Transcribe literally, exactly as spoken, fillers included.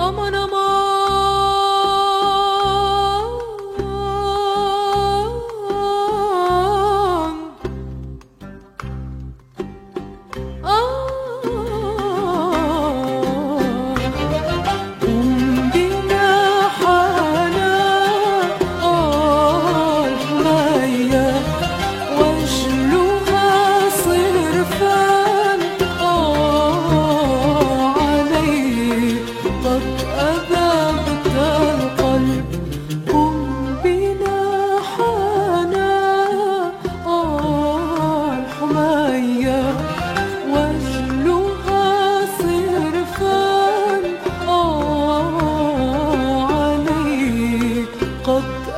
أمان أمان آه قم بنا حالا آه الحمية واجلها صرفا آه عليه قد أذبت القلب قم بنا حالا آه الحمية واجلها صرفا آه عليه قد